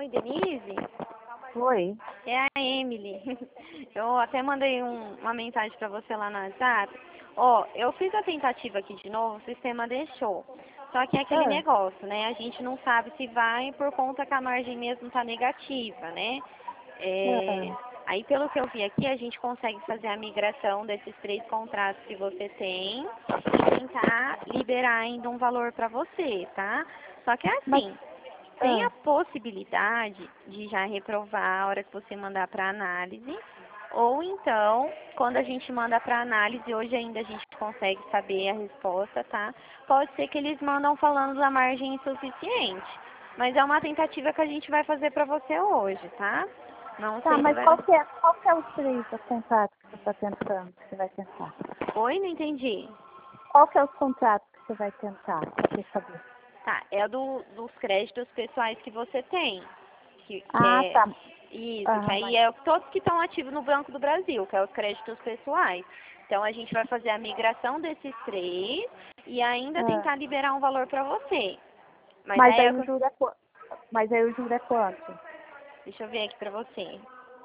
Oi, Denise? Oi. É a Emily. Eu até mandei uma mensagem para você lá no WhatsApp. Ó, eu fiz a tentativa aqui de novo, o sistema deixou. Só que é aquele negócio, né? A gente não sabe se vai por conta que a margem mesmo tá negativa, né? Aí, pelo que eu vi aqui, a gente consegue fazer a migração desses 3 contratos que você tem e tentar liberar ainda um valor para você, tá? Só que é assim, tem a possibilidade de já reprovar a hora que você mandar para análise, ou então, quando a gente manda para análise, hoje ainda a gente consegue saber a resposta, tá? Pode ser que eles mandam falando da margem insuficiente, mas é uma tentativa que a gente vai fazer para você hoje, tá? Não sei se mas vai... qual que é os 3 contratos que você está tentando, que você vai tentar? Oi, não entendi. Qual que é os contratos que você vai tentar, pra você saber? Tá, é dos créditos pessoais que você tem. Que é Tá. isso, que aí é todos que estão ativos no Banco do Brasil, que é os créditos pessoais. Então a gente vai fazer a migração desses 3 e ainda tentar liberar um valor para você. Mas aí o juro é quanto? Deixa eu ver aqui para você.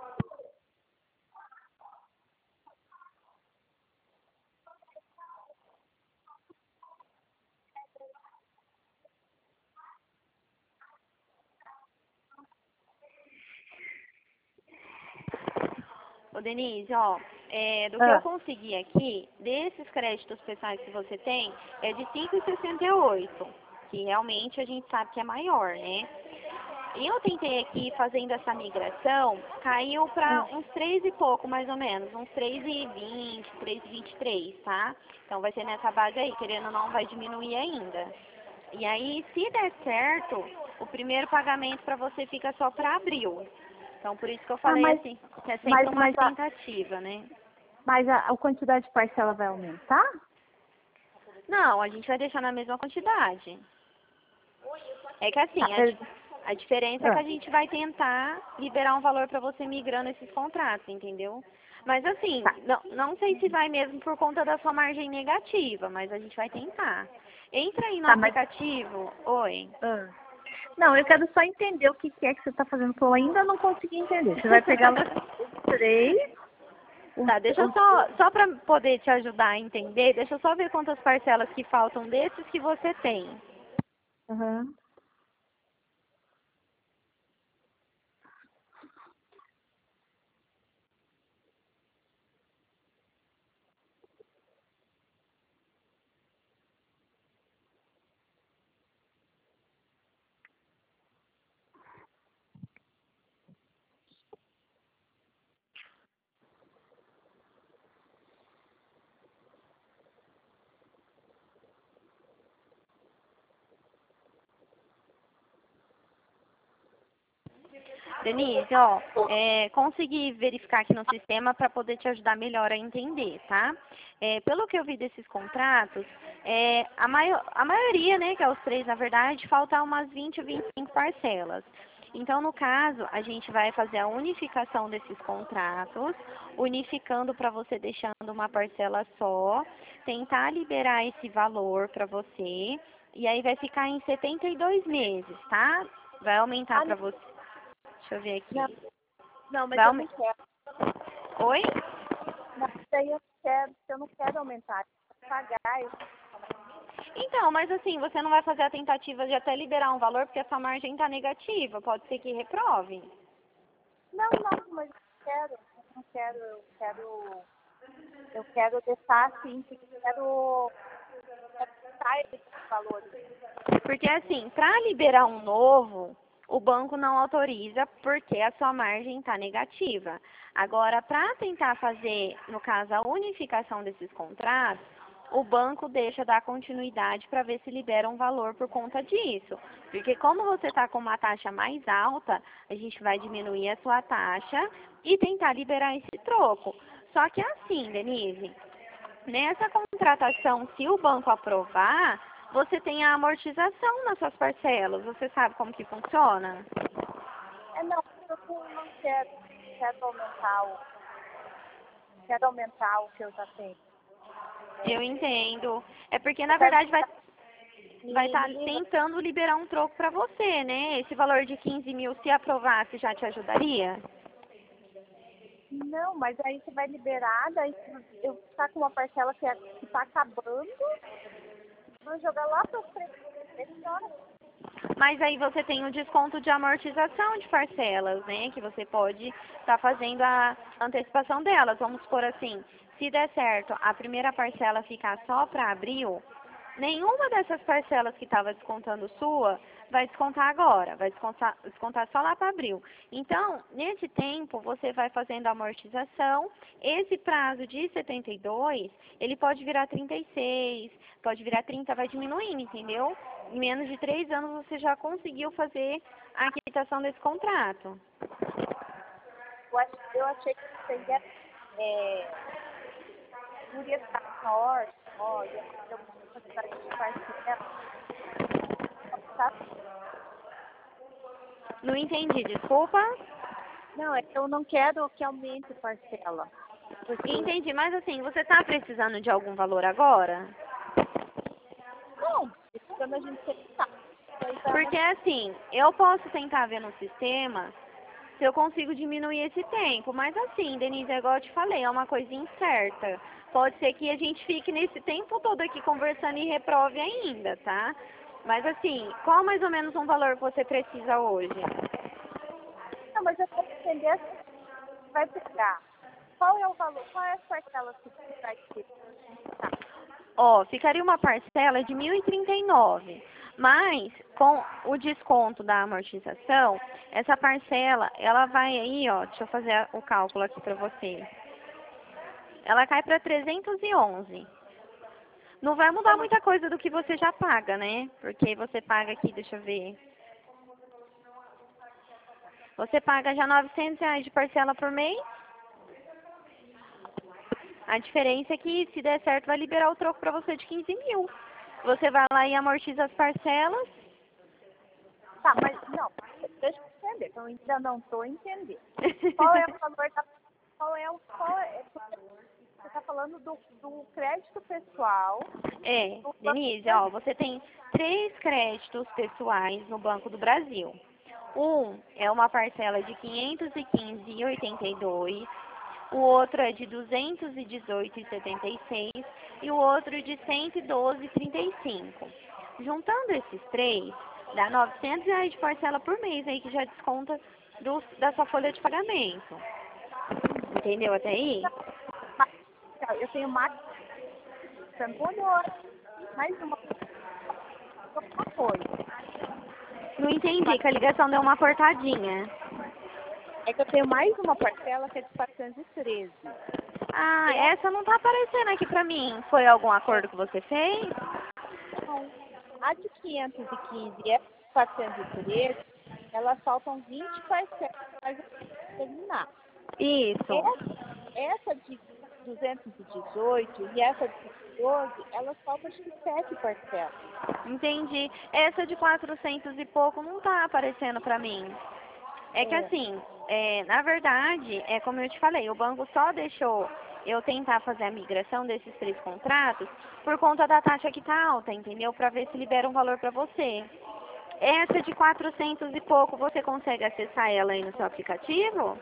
Ô Denise, ó, do que eu consegui aqui, desses créditos pessoais que você tem, é de 5,68, que realmente a gente sabe que é maior, né? E eu tentei aqui, fazendo essa migração, caiu para uns 3 e pouco, mais ou menos, uns 3,20, 3,23, tá? Então vai ser nessa base aí, querendo ou não, vai diminuir ainda. E aí, se der certo, o primeiro pagamento para você fica só para abril. Então, por isso que eu falei assim, que é sempre uma tentativa, né? Mas a quantidade de parcela vai aumentar? Não, a gente vai deixar na mesma quantidade. É que assim, a diferença é que a gente vai tentar liberar um valor para você migrando esses contratos, entendeu? Mas assim, não sei se vai mesmo por conta da sua margem negativa, mas a gente vai tentar. Entra aí no aplicativo. Oi. Não, eu quero só entender o que é que você está fazendo, porque eu ainda não consegui entender. Você vai pegar os 3... Tá, deixa eu só para poder te ajudar a entender, deixa eu só ver quantas parcelas que faltam desses que você tem. Denise, ó, consegui verificar aqui no sistema para poder te ajudar melhor a entender, tá? Pelo que eu vi desses contratos, a maioria, né, que é os 3 na verdade, falta umas 20 ou 25 parcelas. Então, no caso, a gente vai fazer a unificação desses contratos, unificando para você deixando uma parcela só, tentar liberar esse valor para você, e aí vai ficar em 72 meses, tá? Vai aumentar para você. Deixa eu ver aqui. Não, mas eu não quero. Oi? Mas daí eu não quero aumentar. Pagar. Então, mas assim, você não vai fazer a tentativa de até liberar um valor porque a sua margem está negativa. Pode ser que reprove. Não, mas eu não quero. Eu quero deixar assim, quero deixar esse valor. Porque assim, para liberar um novo, o banco não autoriza porque a sua margem está negativa. Agora, para tentar fazer, no caso, a unificação desses contratos, o banco deixa dar continuidade para ver se libera um valor por conta disso. Porque como você está com uma taxa mais alta, a gente vai diminuir a sua taxa e tentar liberar esse troco. Só que assim, Denise, nessa contratação, se o banco aprovar, você tem a amortização nas suas parcelas. Você sabe como que funciona? Não, eu não quero aumentar o que eu já tenho. Eu entendo. É porque, na verdade, vai... vai estar tentando liberar um troco para você, né? Esse valor de 15 mil, se aprovasse, já te ajudaria? Não, mas aí você vai liberar, daí eu tá com uma parcela que está acabando, vou jogar lá para frente. Mas aí você tem o desconto de amortização de parcelas, né? Que você pode estar fazendo a antecipação delas. Vamos supor assim, se der certo, a primeira parcela ficar só para abril, nenhuma dessas parcelas que estava descontando sua vai descontar agora, vai descontar só lá para abril. Então, nesse tempo, você vai fazendo a amortização. Esse prazo de 72, ele pode virar 36, pode virar 30, vai diminuindo, entendeu? Em menos de 3 anos você já conseguiu fazer a quitação desse contrato. Eu achei que seria iria estar norte, ó, ia fazer uma quantidade de parcela. Não entendi, desculpa. Não, é que eu não quero que aumente parcela. Entendi, mas assim, você está precisando de algum valor agora? Não, quando a gente tentar. Porque assim, eu posso tentar ver no sistema se eu consigo diminuir esse tempo. Mas assim, Denise, é igual eu te falei, é uma coisa incerta. Pode ser que a gente fique nesse tempo todo aqui conversando e reprove ainda, tá? Mas assim, qual mais ou menos um valor que você precisa hoje? Não, mas eu quero entender assim, vai pegar. Qual é o valor? Qual é as parcelas que você vai ter? Tá. Ó, ficaria uma parcela de 1.039, mas com o desconto da amortização, essa parcela, ela vai aí, ó, deixa eu fazer o cálculo aqui para você. Ela cai para 311. Não vai mudar muita coisa do que você já paga, né? Porque você paga aqui, deixa eu ver. Você paga já R$ 900 de parcela por mês. A diferença é que, se der certo, vai liberar o troco para você de 15 mil. Você vai lá e amortiza as parcelas. Tá, mas não, deixa eu entender, que eu ainda não estou entendendo. Qual é o valor da. Você está falando do crédito pessoal. Denise, ó, você tem 3 créditos pessoais no Banco do Brasil. Um é uma parcela de R$ 515,82, o outro é de R$ 218,76 e o outro de R$ 112,35. Juntando esses 3, dá R$ 900 de parcela por mês aí que já desconta da sua folha de pagamento. Entendeu até aí? Eu tenho mais uma coisa. Não entendi, que a ligação deu uma cortadinha. É que eu tenho mais uma parcela que é de 413. Ah, essa não tá aparecendo aqui pra mim. Foi algum acordo que você fez? Não. A de 515 e a de 413, elas faltam 20 parcelas para terminar. Isso. Essa de 218 e essa de 12, elas faltam acho que 7 parcelas. Entendi. Essa de 400 e pouco não tá aparecendo pra mim. É que assim, na verdade, é como eu te falei, o banco só deixou eu tentar fazer a migração desses 3 contratos por conta da taxa que tá alta, entendeu? Pra ver se libera um valor pra você. Essa de 400 e pouco, você consegue acessar ela aí no seu aplicativo?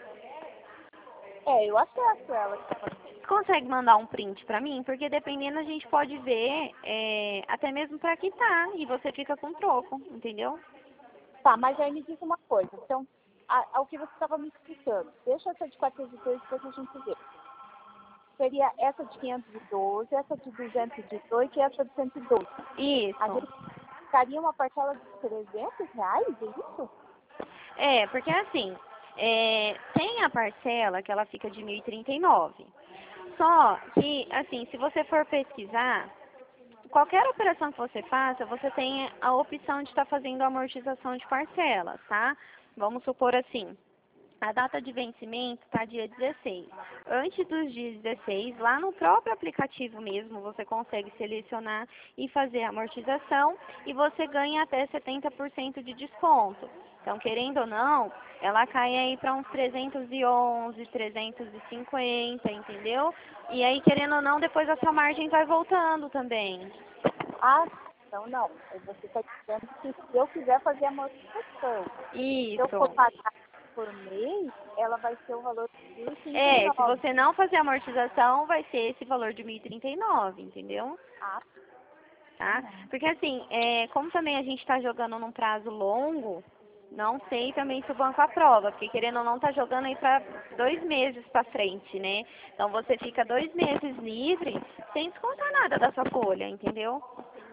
Eu acesso ela. Consegue mandar um print pra mim? Porque dependendo a gente pode ver até mesmo pra quitar e você fica com troco, entendeu? Tá, mas aí me diz uma coisa. Então, ao que você estava me explicando, deixa essa de 402 depois a gente vê. Seria essa de 512, essa de 218 e essa de 112. Isso. A gente ficaria uma parcela de R$300, é isso? Porque assim, tem a parcela que ela fica de 1.039. Só que, assim, se você for pesquisar, qualquer operação que você faça, você tem a opção de estar fazendo a amortização de parcelas, tá? Vamos supor assim, a data de vencimento está dia 16. Antes dos dias 16, lá no próprio aplicativo mesmo, você consegue selecionar e fazer a amortização e você ganha até 70% de desconto. Então, querendo ou não, ela cai aí para uns 311, 350, entendeu? E aí, querendo ou não, depois a sua margem vai voltando também. Ah, Então, não. Você está dizendo que se eu quiser fazer a amortização, se eu for Isso. pagar por mês, ela vai ser o valor de É, se 1.039. você não fazer amortização, vai ser esse valor de 1.039, entendeu? Ah, Tá? Porque assim, como também a gente está jogando num prazo longo, não sei também se o banco aprova, porque querendo ou não tá jogando aí para 2 meses para frente, né? Então você fica 2 meses livre sem descontar nada da sua folha, entendeu?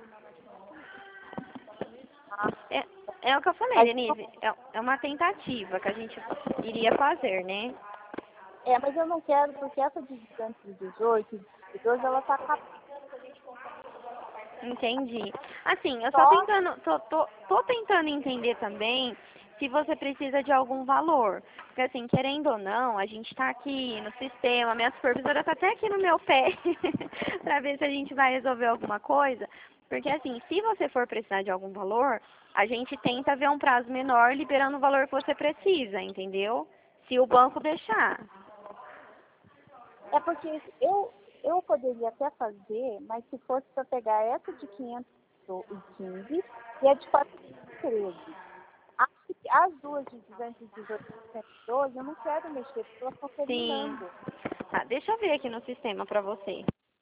ah. É, é o que eu falei, Mas, Denise, é uma tentativa que a gente iria fazer, né? mas eu não quero, porque essa de 218 e 12, ela está acabando. Entendi. Assim, eu só Só tentando, tô tentando entender também se você precisa de algum valor. Porque assim, querendo ou não, a gente tá aqui no sistema, minha supervisora tá até aqui no meu pé para ver se a gente vai resolver alguma coisa. Porque assim, se você for precisar de algum valor, a gente tenta ver um prazo menor liberando o valor que você precisa, entendeu? Se o banco deixar. é porque eu poderia até fazer, mas se fosse para pegar essa de 515 e a de 413. As duas de 218 e 112, eu não quero mexer, porque elas estão Sim. terminando. Tá, deixa eu ver aqui no sistema para você.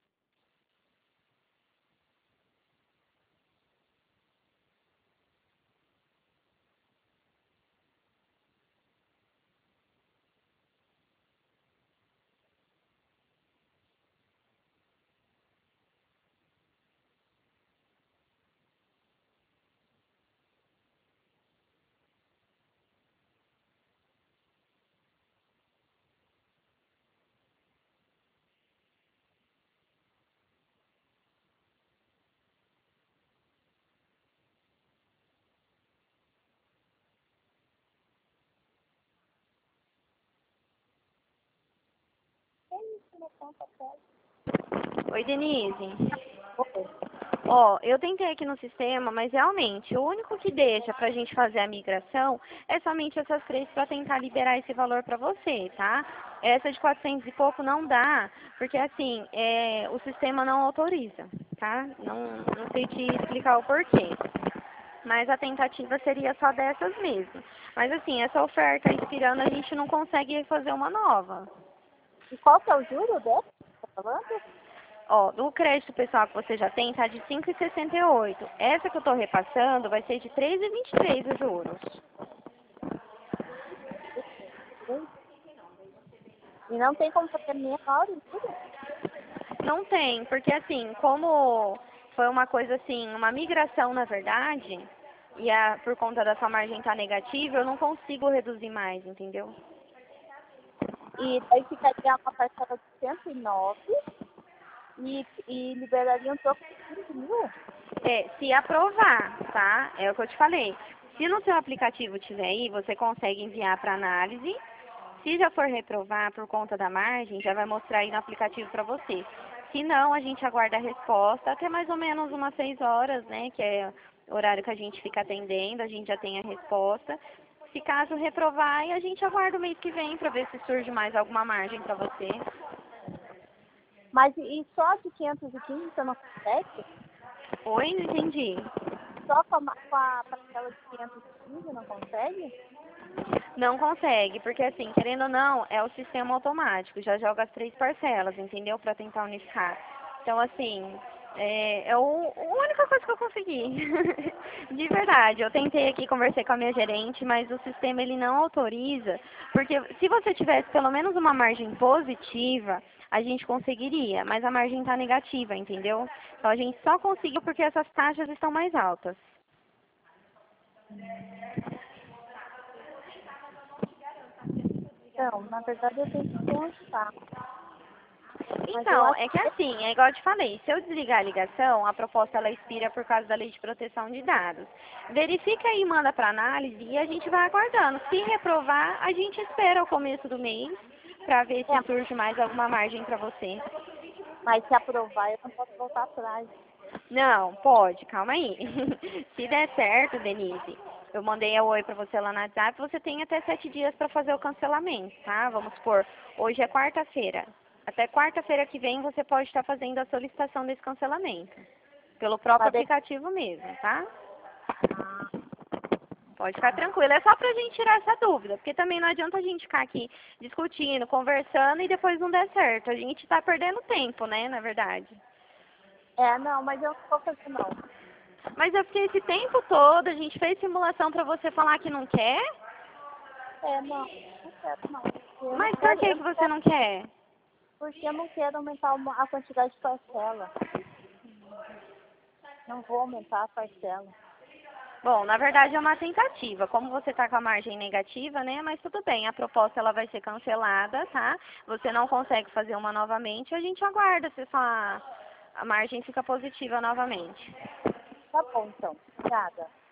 É isso, né? Conta sério. Oi, Denise. Oi. Ó, eu tentei aqui no sistema, mas realmente o único que deixa pra gente fazer a migração é somente essas três para tentar liberar esse valor pra você, tá? Essa de 400 e pouco não dá, porque assim, o sistema não autoriza, tá? Não sei te explicar o porquê. Mas a tentativa seria só dessas mesmo. Mas assim, essa oferta expirando, a gente não consegue fazer uma nova. E qual que é o juro dessa que você está falando? Ó, do crédito pessoal que você já tem, tá de 5,68. Essa que eu tô repassando vai ser de 3,23 os juros. E não tem como fazer menor em tudo? Não tem, porque assim, como foi uma coisa assim, uma migração na verdade, e por conta da sua margem estar negativa, eu não consigo reduzir mais, entendeu? E daí ficaria uma parcela de 109 e liberaria um troco de 15 mil? Se aprovar, tá? É o que eu te falei. Se no seu aplicativo tiver aí, você consegue enviar para análise. Se já for reprovar por conta da margem, já vai mostrar aí no aplicativo para você. Se não, a gente aguarda a resposta até mais ou menos umas 6 horas, né? Que é o horário que a gente fica atendendo, a gente já tem a resposta. Se caso reprovar, aí a gente aguarda o mês que vem para ver se surge mais alguma margem para você. Mas e só de 515 você não consegue? Oi, não entendi. Só com a parcela de 515 não consegue? Não consegue, porque assim, querendo ou não, é o sistema automático, já joga as três parcelas, entendeu? Para tentar unificar. Então, assim, a única coisa que eu consegui. De verdade, eu tentei aqui, conversei com a minha gerente, mas o sistema ele não autoriza, porque se você tivesse pelo menos uma margem positiva, a gente conseguiria, mas a margem está negativa, entendeu? Então a gente só conseguiu porque essas taxas estão mais altas. Não, na verdade eu tenho que pensar. Mas eu Então, acho é que que assim, é igual eu te falei, se eu desligar a ligação, a proposta ela expira por causa da lei de proteção de dados. Verifica aí, manda para análise e a gente vai aguardando. Se reprovar, a gente espera o começo do mês para ver se surge mais alguma margem para você. mas se aprovar eu não posso voltar atrás. Não, pode, calma aí. Se der certo, Denise, eu mandei a oi para você lá no WhatsApp, você tem até 7 dias para fazer o cancelamento, tá? Vamos supor, hoje é quarta-feira. Até quarta-feira que vem você pode estar fazendo a solicitação desse cancelamento. Pelo próprio Mas daí- aplicativo mesmo, tá? Pode ficar tranquila. É só pra gente tirar essa dúvida, porque também não adianta a gente ficar aqui discutindo, conversando e depois não der certo. A gente tá perdendo tempo, né, na verdade. Não, mas eu não vou fazer não. Mas eu fiquei esse tempo todo, a gente fez simulação pra você falar que não quer? Não quero não. Eu Mas não por quero, que eu que não você quero, não quer? porque eu não quero aumentar a quantidade de parcela. Não vou aumentar a parcela. Bom, na verdade é uma tentativa. Como você está com a margem negativa, né? Mas tudo bem, a proposta ela vai ser cancelada, tá? Você não consegue fazer uma novamente, a gente aguarda se a margem fica positiva novamente. Tá bom, então. Obrigada.